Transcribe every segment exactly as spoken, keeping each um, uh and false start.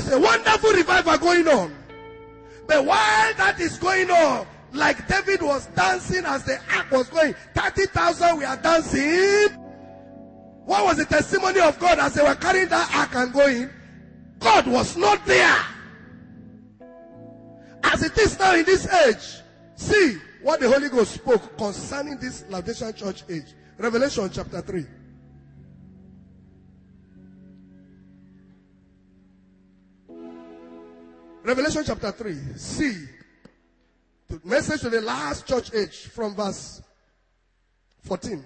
a wonderful revival going on. But while that is going on, like David was dancing as the ark was going, thirty thousand were dancing. What was the testimony of God as they were carrying that ark and going? God was not there. As it is now in this age, see what the Holy Ghost spoke concerning this Laodicean church age. Revelation chapter three. Revelation chapter three. See the message to the last church age from verse fourteen.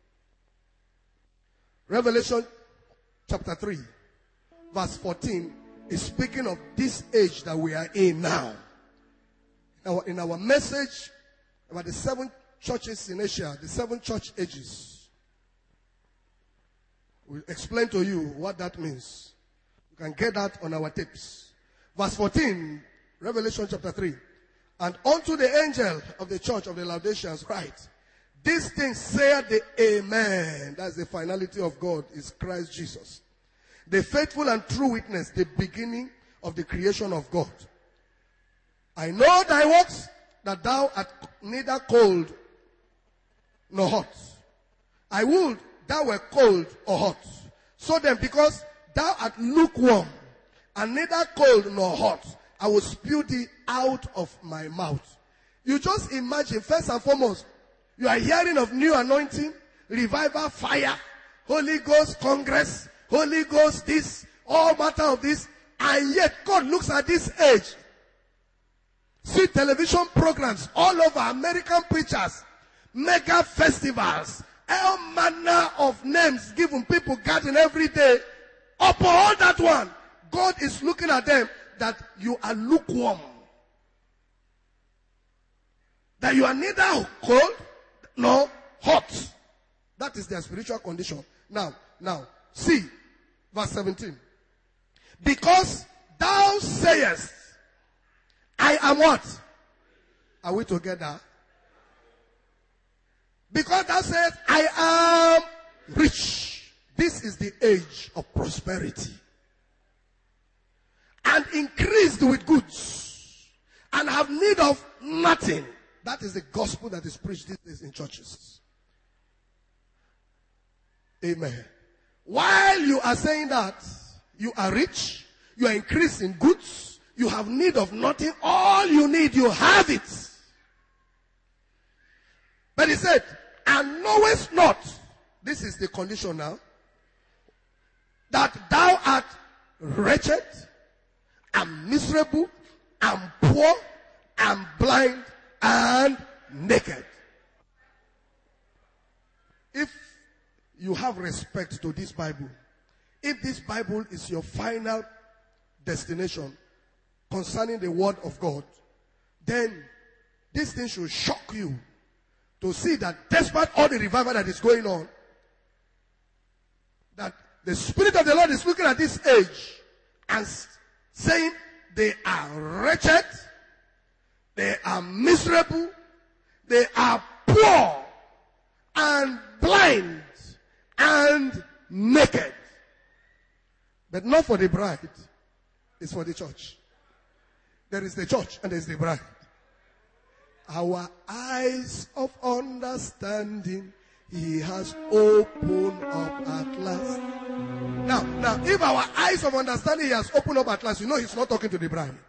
Revelation chapter three, verse fourteen is speaking of this age that we are in now. Our, in our message about the seven churches in Asia, the seven church ages, we'll explain to you what that means. You can get that on our tapes. Verse fourteen, Revelation chapter three. And unto the angel of the church of the Laodiceans write, these things saith the Amen. That's the finality of God, is Christ Jesus. The faithful and true witness, the beginning of the creation of God. I know thy works, that thou art neither cold nor hot. I would thou were cold or hot. So then, because thou art lukewarm, and neither cold nor hot, I will spew thee out of my mouth. You just imagine, first and foremost, you are hearing of new anointing, revival, fire, Holy Ghost Congress, Holy Ghost this, all matter of this, and yet God looks at this age. See television programs all over, American preachers, mega festivals, all manner of names given, people gathering every day. Upon all that one, God is looking at them that you are lukewarm. That you are neither cold nor hot. That is their spiritual condition. Now, now, see, verse seventeen. Because thou sayest, I am what? Are we together? Because thou sayest, I am rich. This is the age of prosperity. And increased with goods. And have need of nothing. That is the gospel that is preached these days in churches. Amen. While you are saying that, you are rich, you are increased in goods, you have need of nothing, all you need, you have it. But he said, and knowest not, this is the condition now, that thou art wretched, and miserable, and poor, and blind, and naked. If you have respect to this Bible, if this Bible is your final destination concerning the word of God, then this thing should shock you to see that despite all the revival that is going on, that the Spirit of the Lord is looking at this age and saying they are wretched, they are miserable, they are poor and blind and naked. But not for the bride, it's for the church. There is the church and there is the bride. Our eyes of understanding he has opened up at last. Now, now, if our eyes of understanding he has opened up at last, you know he's not talking to the bride.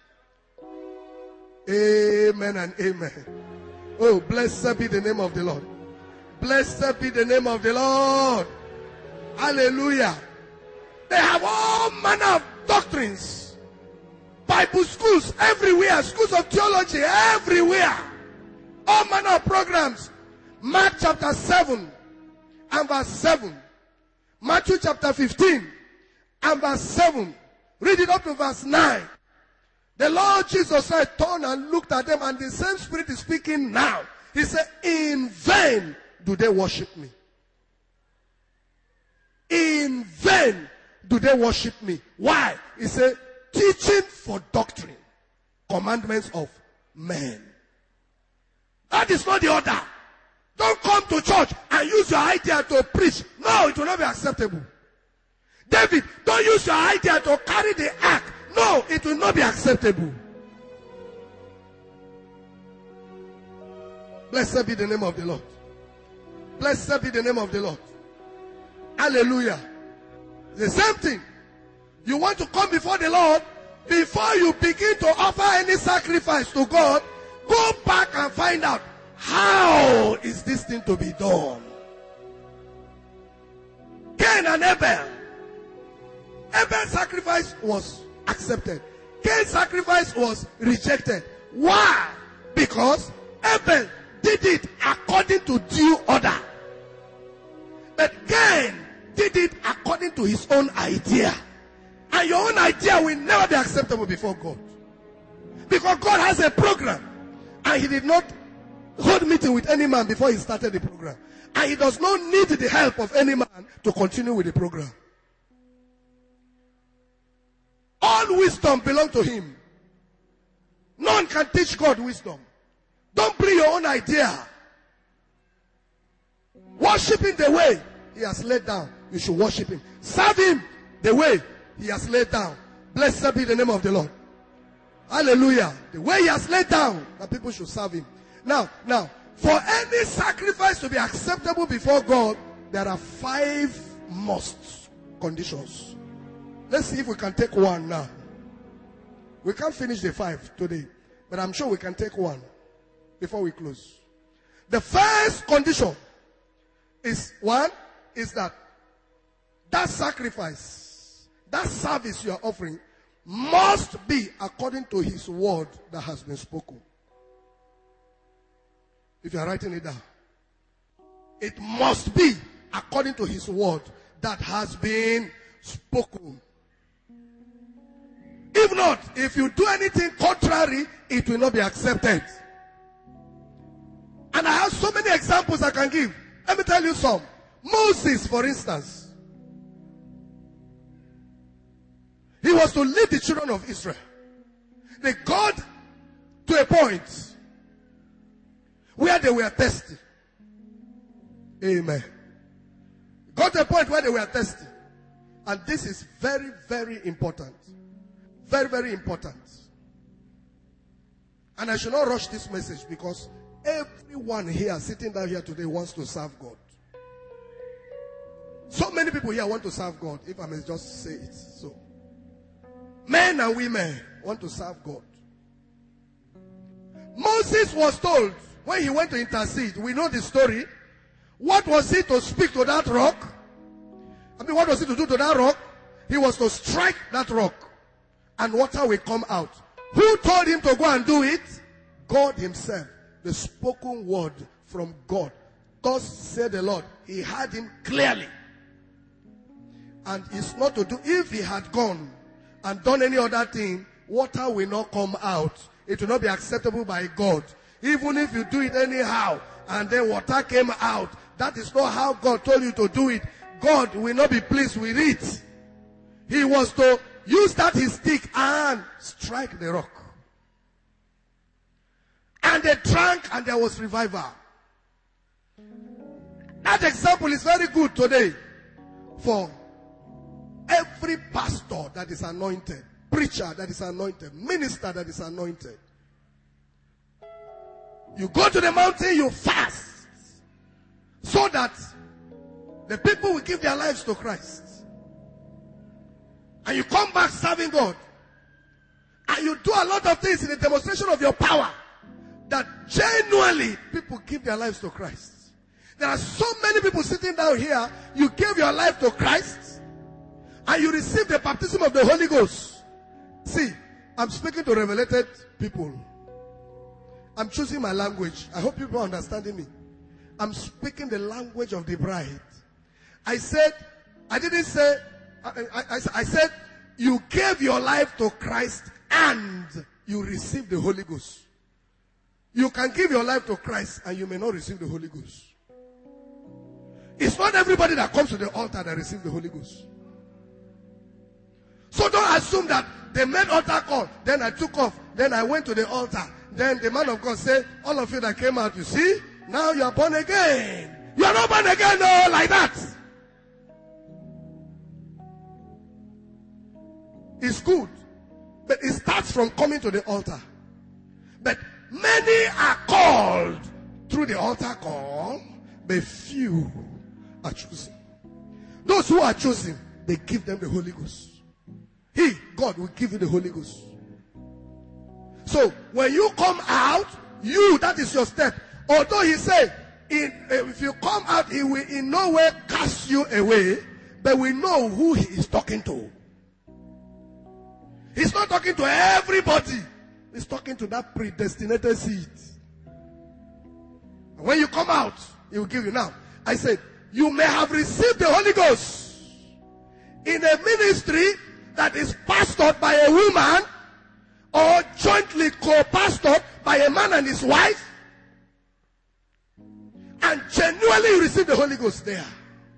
Amen and amen. Oh, blessed be the name of the Lord. Blessed be the name of the Lord. Hallelujah. They have all manner of doctrines. Bible schools everywhere. Schools of theology everywhere. All manner of programs. Mark chapter seven and verse seven. Matthew chapter fifteen and verse seven. Read it up to verse nine. The Lord Jesus said, turned and looked at them, and the same Spirit is speaking now. He said, in vain do they worship me. In vain do they worship me. Why? He said, teaching for doctrine, commandments of men. That is not the order. Don't come to church and use your idea to preach. No, it will not be acceptable. David, don't use your idea to carry the ark. No, it will not be acceptable. Blessed be the name of the Lord. Blessed be the name of the Lord. Hallelujah. The same thing. You want to come before the Lord, before you begin to offer any sacrifice to God, go back and find out, how is this thing to be done? Cain and Abel. Abel's sacrifice was accepted. Cain's sacrifice was rejected. Why? Because Abel did it according to due order. But Cain did it according to his own idea. And your own idea will never be acceptable before God. Because God has a program. And he did not hold meeting with any man before he started the program. And he does not need the help of any man to continue with the program. All wisdom belongs to him. None can teach God wisdom. Don't bring your own idea. Worship him the way he has laid down. You should worship him. Serve him the way he has laid down. Blessed be the name of the Lord. Hallelujah. The way he has laid down, that people should serve him. Now, now, for any sacrifice to be acceptable before God, there are five must conditions. Let's see if we can take one now. We can't finish the five today, but I'm sure we can take one before we close. The first condition is one, is that that sacrifice, that service you are offering must be according to his word that has been spoken. If you are writing it down, it must be according to his word that has been spoken. If not, if you do anything contrary, it will not be accepted. And I have so many examples I can give. Let me tell you some. Moses, for instance, he was to lead the children of Israel. They got to a point where they were thirsty. Amen. Got to a point where they were thirsty. And this is very, very important. Very, very important. And I should not rush this message because everyone here sitting down here today wants to serve God. So many people here want to serve God, if I may just say it so. Men and women want to serve God. Moses was told when he went to intercede, we know the story. What was he to speak to that rock? I mean, what was he to do to that rock? He was to strike that rock and water will come out. Who told him to go and do it? God himself. The spoken word from God. Thus said the Lord. He heard him clearly. And it's not to do, if he had gone and done any other thing, water will not come out. It will not be acceptable by God. Even if you do it anyhow, and then water came out, that is not how God told you to do it. God will not be pleased with it. He was to use that his stick and strike the rock. And they drank and there was revival. That example is very good today for every pastor that is anointed, preacher that is anointed, minister that is anointed. You go to the mountain, you fast, so that the people will give their lives to Christ. And you come back serving God. And you do a lot of things in the demonstration of your power, that genuinely people give their lives to Christ. There are so many people sitting down here, you gave your life to Christ, and you received the baptism of the Holy Ghost. See, I'm speaking to revelated people. I'm choosing my language. I hope people are understanding me. I'm speaking the language of the bride. I said, I didn't say, I, I, I, I said, you gave your life to Christ and you received the Holy Ghost. You can give your life to Christ and you may not receive the Holy Ghost. It's not everybody that comes to the altar that receives the Holy Ghost. So don't assume that they made altar call, then I took off, then I went to the altar. Then the man of God said, all of you that came out, you see, now you are born again. You are not born again, no, like that. It's good. But starts from coming to the altar. But many are called through the altar call, but few are chosen. Those who are chosen, they give them the Holy Ghost. He, God, will give you the Holy Ghost. So, when you come out, you, that is your step. Although he said, in, if you come out, he will in no way cast you away, but we know who he is talking to. He's not talking to everybody. He's talking to that predestinated seed. And when you come out, he will give you. Now, I said, you may have received the Holy Ghost in a ministry that is pastored by a woman or jointly co-pastored by a man and his wife, and genuinely receive the Holy Ghost there.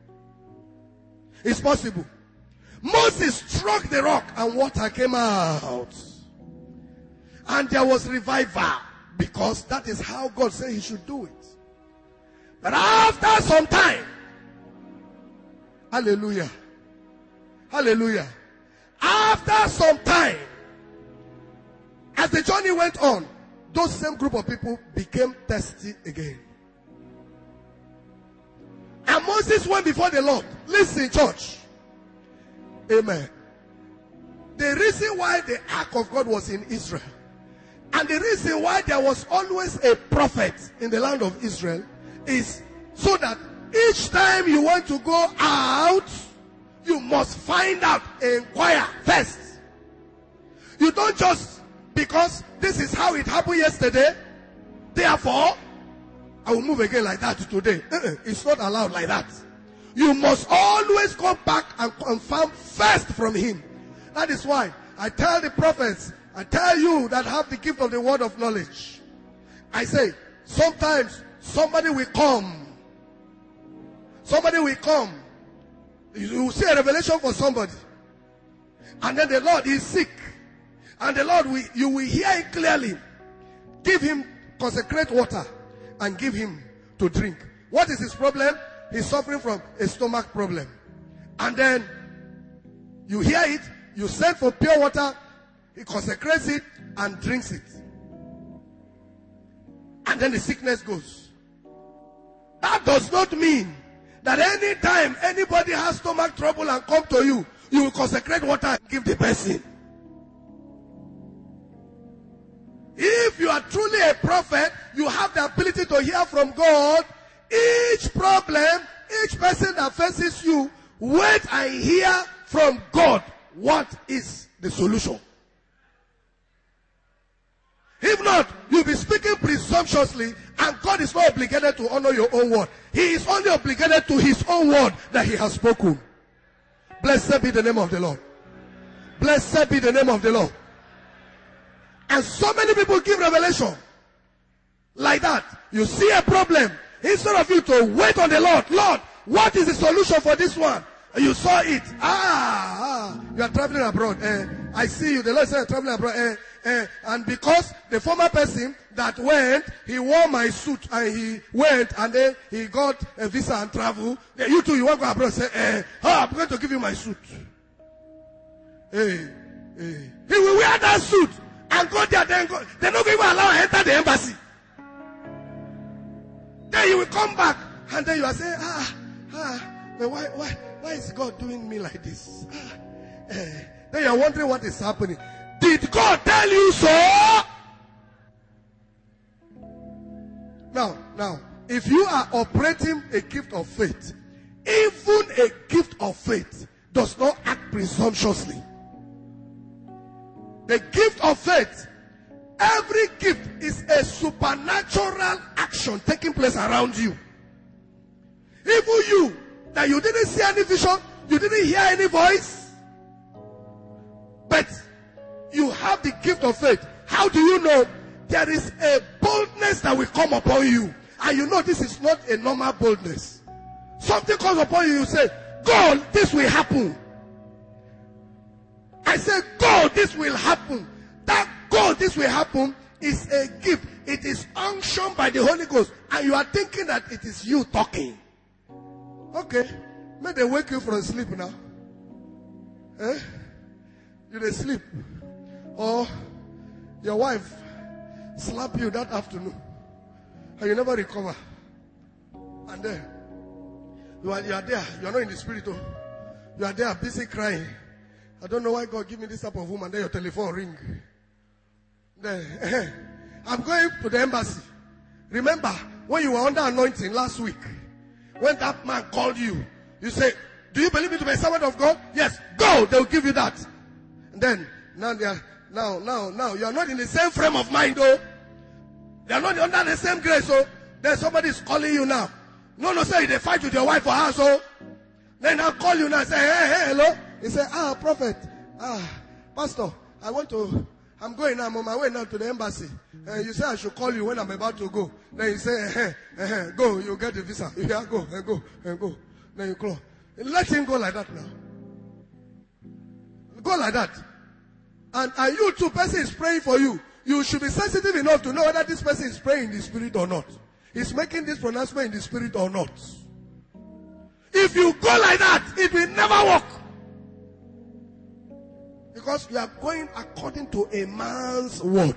It's possible. Moses struck the rock and water came out. And there was revival, because that is how God said he should do it. But after some time, hallelujah, hallelujah, after some time, as the journey went on, those same group of people became thirsty again. And Moses went before the Lord. Listen, church. Amen. The reason why the ark of God was in Israel, and the reason why there was always a prophet in the land of Israel, is so that each time you want to go out, you must find out, inquire first. You don't just, because this is how it happened yesterday, therefore, I will move again like that today. Uh-uh, it's not allowed like that. You must always come back and confirm first from him. That is why I tell the prophets, I tell you that have the gift of the word of knowledge. I say, sometimes somebody will come. Somebody will come. You will see a revelation for somebody. And then the Lord is sick. And the Lord, will, you will hear it clearly. Give him, consecrate water and give him to drink. What is his problem? He's suffering from a stomach problem. And then you hear it, you send for pure water, he consecrates it and drinks it. And then the sickness goes. That does not mean that any time anybody has stomach trouble and come to you, you will consecrate water and give the person. If you are truly a prophet, you have the ability to hear from God. Each problem, each person that faces you, wait and hear from God. What is the solution? If not, you'll be speaking presumptuously, and God is not obligated to honor your own word. He is only obligated to his own word that he has spoken. Blessed be the name of the Lord. Blessed be the name of the Lord. And so many people give revelation like that. You see a problem. Instead of you to wait on the Lord, Lord, what is the solution for this one? And you saw it. Ah, ah you are traveling abroad. Eh, I see you. The Lord said, traveling abroad. Eh, eh, and because the former person that went, he wore my suit and he went and then he got a visa and travel. You too, you want to go abroad. Say, eh, oh, I'm going to give you my suit. Hey, hey. He will wear that suit and go there. Then go. They're not going to allow him to enter the embassy. Then you will come back and then you are saying, ah, ah, but why, why, why is God doing me like this? Ah, eh. Then you are wondering what is happening. Did God tell you so? Now, now, if you are operating a gift of faith, even a gift of faith does not act presumptuously. The gift of faith, every gift is a supernatural action taking place around you. Even you, that you didn't see any vision, you didn't hear any voice, but you have the gift of faith. How do you know? There is a boldness that will come upon you. And you know this is not a normal boldness. Something comes upon you, you say, God, this will happen. I say, God, this will happen. That God, this will happen is a gift. It is unctioned by the Holy Ghost. And you are thinking that it is you talking. Okay. May they wake you from sleep now. Eh? You they sleep. Or your wife slap you that afternoon and you never recover. And then you are, you are there, you are not in the spirit. Oh. You are there busy crying. I don't know why God give me this type of woman. Then your telephone ring. Then I'm going to the embassy. Remember when you were under anointing last week, when that man called you, you say, do you believe me to be a servant of God? Yes, go, they'll give you that. And then now they are now now now you are not in the same frame of mind, though. They are not under the same grace, so then somebody is calling you now. No, no, say they fight with your wife or her, so then I'll call you now and say, hey, hey, hello. He say, ah, prophet, ah, pastor, I want to, I'm going now, I'm on my way now to the embassy. Uh, you say I should call you when I'm about to go. Then you say, eh, eh, eh, go, you get the visa. Yeah, go, and go, and go. Then you call. Let him go like that now. Go like that. And, and you too, person is praying for you. You should be sensitive enough to know whether this person is praying in the spirit or not. He's making this pronouncement in the spirit or not. If you go like that, it will never work. Because you are going according to a man's word.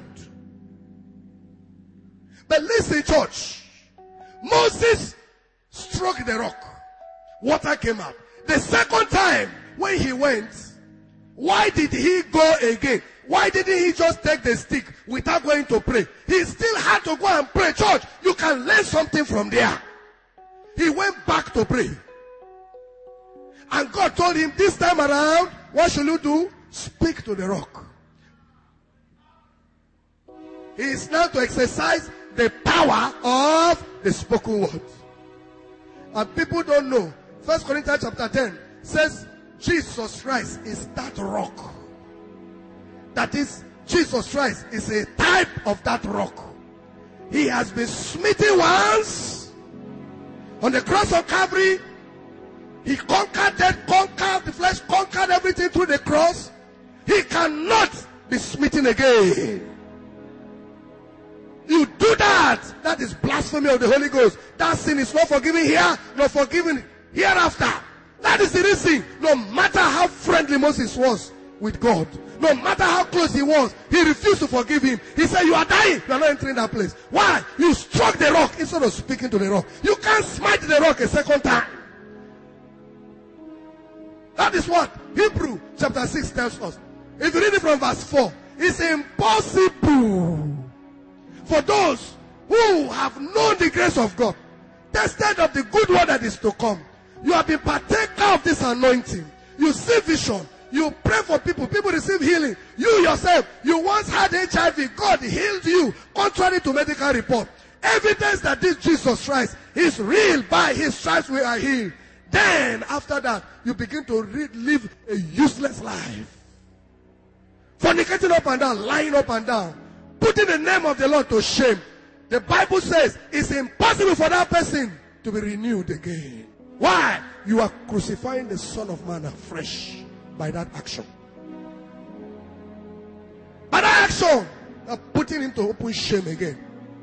But listen, church. Moses struck the rock. Water came out. The second time when he went, why did he go again? Why didn't he just take the stick without going to pray? He still had to go and pray. Church, you can learn something from there. He went back to pray. And God told him, this time around, what should you do? Speak to the rock. He is now to exercise the power of the spoken word. And people don't know. First Corinthians chapter ten says, Jesus Christ is that rock. That is, Jesus Christ is a type of that rock. He has been smitten once on the cross of Calvary. He conquered death, conquered the flesh, conquered everything through the cross. He cannot be smitten again. You do that, that is blasphemy of the Holy Ghost. That sin is not forgiven here, not forgiven hereafter. That is the reason, no matter how friendly Moses was with God, no matter how close he was, he refused to forgive him. He said, you are dying, you are not entering that place. Why? You struck the rock instead of speaking to the rock. You can't smite the rock a second time. That is what Hebrew chapter six tells us. If you read it from verse four, it's impossible for those who have known the grace of God, tested of the good word that is to come. You have been partaker of this anointing. You see vision. You pray for people. People receive healing. You yourself, you once had H I V. God healed you contrary to medical report. Evidence that this Jesus Christ is real. By his stripes we are healed. Then after that, you begin to read, live a useless life. Fornicating up and down, lying up and down, putting the name of the Lord to shame. The Bible says it's impossible for that person to be renewed again. Why? You are crucifying the Son of Man afresh by that action. By that action, you are putting him to open shame again.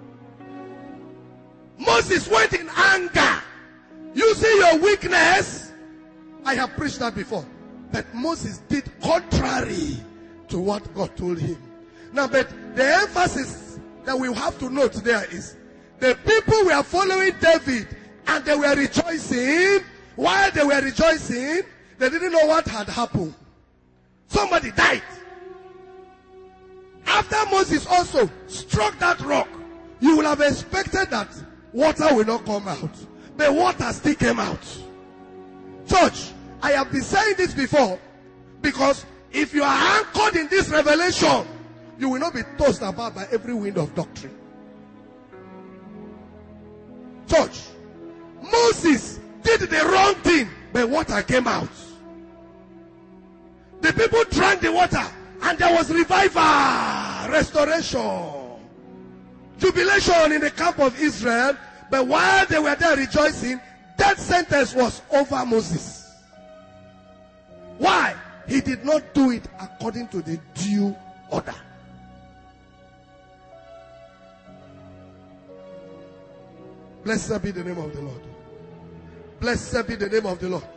Moses went in anger. You see your weakness. I have preached that before. But Moses did contrary to what God told him. Now, but the emphasis that we have to note there is the people were following David and they were rejoicing. While they were rejoicing, they didn't know what had happened. Somebody died. After Moses also struck that rock, you will have expected that water will not come out. But water still came out. Church, I have been saying this before, because if you are anchored in this revelation, you will not be tossed about by every wind of doctrine. Church, Moses did the wrong thing, but water came out. The people drank the water, and there was revival, restoration, jubilation in the camp of Israel. But while they were there rejoicing, that sentence was over Moses. Why? He did not do it according to the due order. Blessed be the name of the Lord. Blessed be the name of the Lord.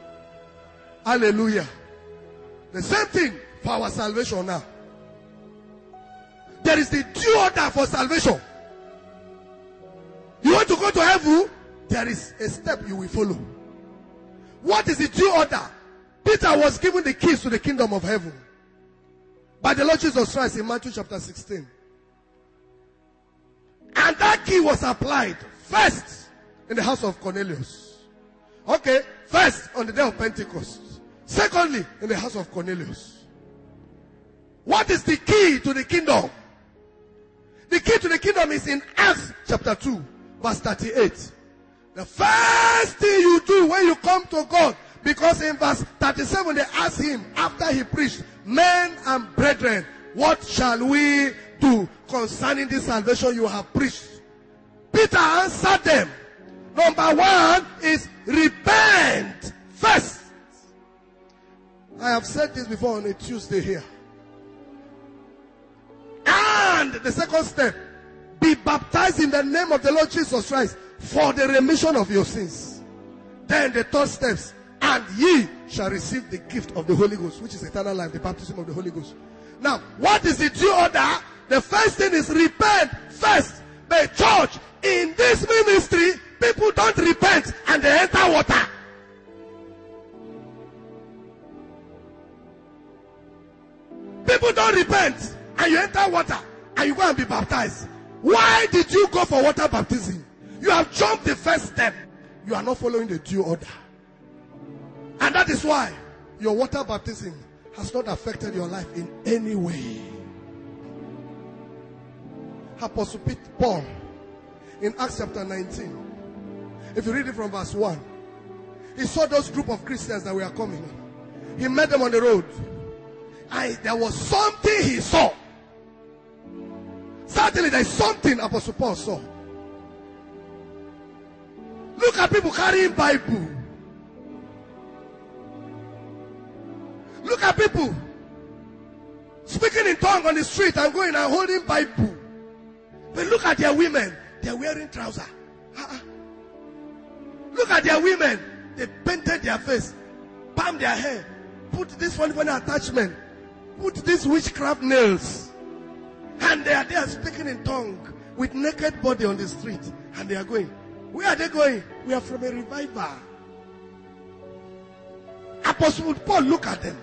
Hallelujah. The same thing for our salvation now. there is the due order for salvation. You want to go to heaven? There is a step you will follow. What is the due order? Peter was given the keys to the kingdom of heaven by the Lord Jesus Christ in Matthew chapter sixteen. And that key was applied first in the house of Cornelius. Okay, first on the day of Pentecost. Secondly, in the house of Cornelius. What is the key to the kingdom? The key to the kingdom is in Acts chapter two, verse thirty-eight. The first thing you do when you come to God, because in verse thirty-seven they asked him after he preached, men and brethren, what shall we do concerning this salvation you have preached? Peter answered them. Number one is repent first. I have said this before on a Tuesday here. And the second step, be baptized in the name of the Lord Jesus Christ for the remission of your sins. Then the third steps, and ye shall receive the gift of the Holy Ghost, which is eternal life, the baptism of the Holy Ghost. Now, what is the due order? The first thing is repent first. The church, in this ministry, people don't repent and they enter water. People don't repent and you enter water and you go and be baptized. Why did you go for water baptism? You have jumped the first step. You are not following the due order. And that is why your water baptism has not affected your life in any way. Apostle Peter, Paul, in Acts chapter nineteen, if you read it from verse one, he saw those group of Christians that were coming. He met them on the road. And there was something he saw. Certainly there is something Apostle Paul saw. Look at people carrying Bible. Look at people speaking in tongue on the street and going and holding Bible. But look at their women. They're wearing trousers. Uh-uh. Look at their women. They painted their face, palm their hair, put this one for an attachment, put these witchcraft nails, and they are there speaking in tongue with naked body on the street. And they are going. Where are they going? We are from a revival. Apostle Paul, look at them.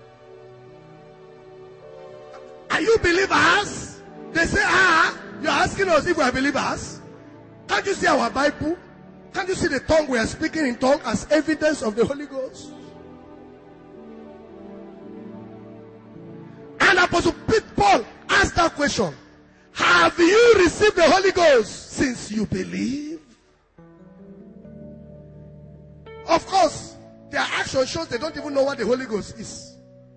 Are you believers? They say, ah, you're asking us if we are believers. Can't you see our Bible? Can't you see the tongue we are speaking in tongue as evidence of the Holy Ghost? And Apostle Paul asked that question. Have you received the Holy Ghost since you believe? Of course, their action shows they don't even know what the Holy Ghost is.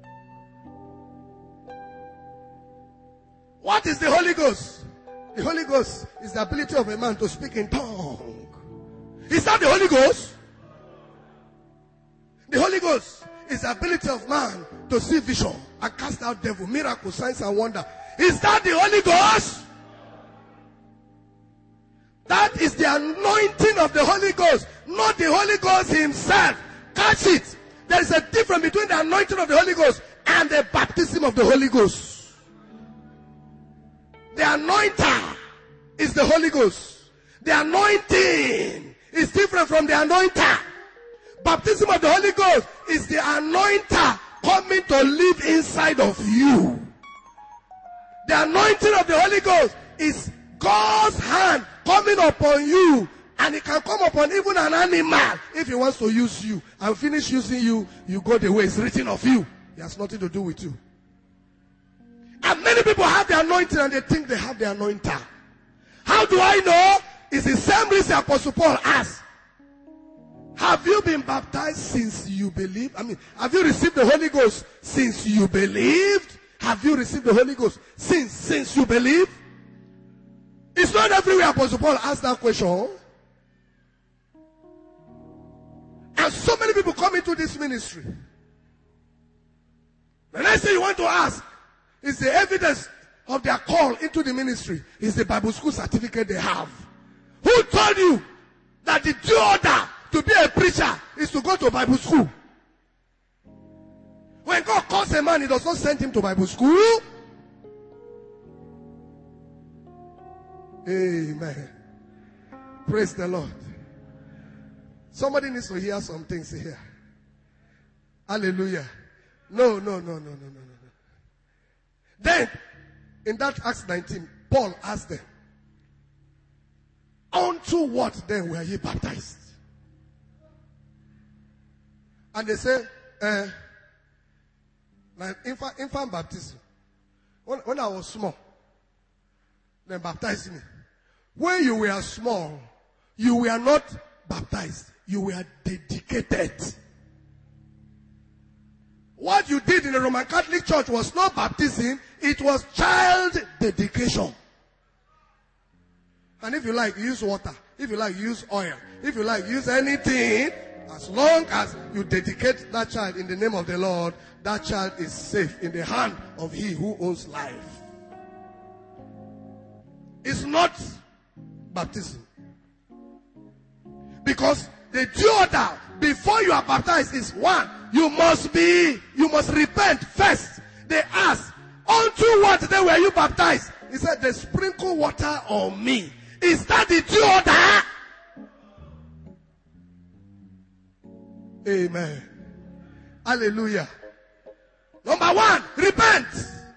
What is the Holy Ghost? The Holy Ghost is the ability of a man to speak in tongue. Is that the Holy Ghost? The Holy Ghost is the ability of man to see vision and cast out devil, miracles, signs and wonder. Is that the Holy Ghost? That is the anointing of the Holy Ghost, not the Holy Ghost himself. Catch it. There is a difference between the anointing of the Holy Ghost and the baptism of the Holy Ghost. The anointer is the Holy Ghost. The anointing is different from the anointer. Baptism of the Holy Ghost is the anointer coming to live inside of you. The anointing of the Holy Ghost is God's hand coming upon you, and it can come upon even an animal if he wants to use you. And finish using you, you go the way it's written of you. It has nothing to do with you. And many people have the anointing and they think they have the anointer. How do I know? It's the same reason Apostle Paul asked. Have you been baptized since you believe? I mean, have you received the Holy Ghost since you believed? Have you received the Holy Ghost since, since you believe? It's not everywhere Apostle Paul asked that question. And so many people come into this ministry. The next thing you want to ask is the evidence of their call into the ministry is the Bible school certificate they have. Who told you that the due order to be a preacher is to go to Bible school? When God calls a man, he does not send him to Bible school. Amen. Praise the Lord. Somebody needs to hear some things here. Hallelujah. No, no, no, no, no, no, no. Then, in that Acts nineteen, Paul asked them, unto what then were ye baptized? And they say, uh, like infant, infant baptism. When, when I was small, they baptized me. When you were small, you were not baptized. You were dedicated. What you did in the Roman Catholic Church was not baptism, it was child dedication. And if you like, use water. If you like, use oil. If you like, use anything. As long as you dedicate that child in the name of the Lord, that child is safe in the hand of He who owns life. It's not baptism. Because the due order before you are baptized is one. You must be, you must repent first. They asked, unto what then were you baptized? He said, they sprinkle water on me. Is that the due order? Amen. Hallelujah. Number one, repent.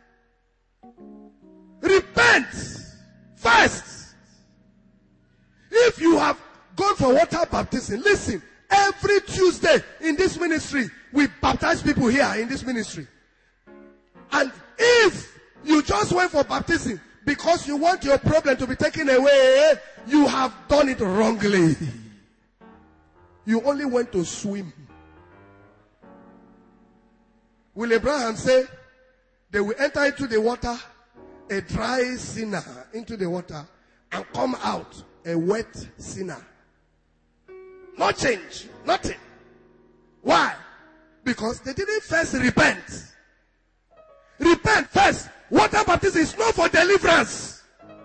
Repent first. If you have gone for water baptism, listen, every Tuesday in this ministry, we baptize people here in this ministry. And if you just went for baptism because you want your problem to be taken away, you have done it wrongly. You only went to swim. Will Abraham say they will enter into the water, a dry sinner into the water, and come out a wet sinner? No change, nothing. Why? Because they didn't first repent. Repent first. Water baptism is not for deliverance.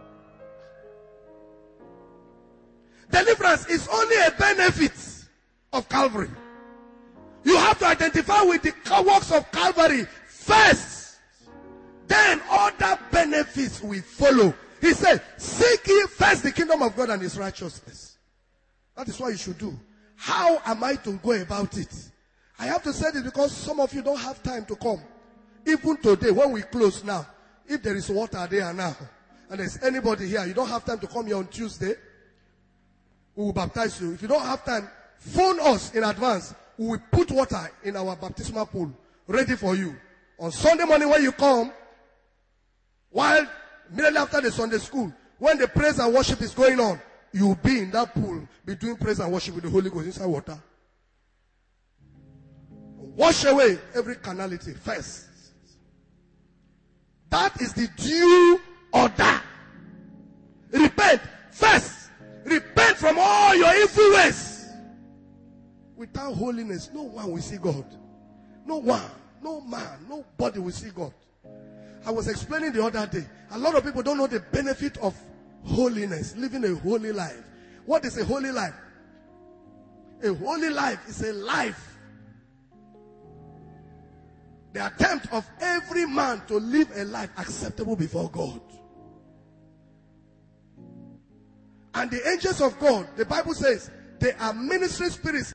Deliverance is only a benefit of Calvary. You have to identify with the works of Calvary first. Then other benefits will follow. He said, seek ye first the kingdom of God and His righteousness. That is what you should do. How am I to go about it? I have to say this because some of you don't have time to come. Even today, when we close now, if there is water there now, and there's anybody here, you don't have time to come here on Tuesday, we will baptize you. If you don't have time, phone us in advance. We will put water in our baptismal pool, ready for you. On Sunday morning when you come, while immediately after the Sunday school, when the praise and worship is going on, you will be in that pool between praise and worship with the Holy Ghost inside water. Wash away every carnality first. That is the due order. Repent first. Repent from all your evil ways. Without holiness, no one will see God. No one, no man, nobody will see God. I was explaining the other day. A lot of people don't know the benefit of holiness, living a holy life. What is a holy life? A holy life is a life, the attempt of every man to live a life acceptable before God. And the angels of God, the Bible says, they are ministering spirits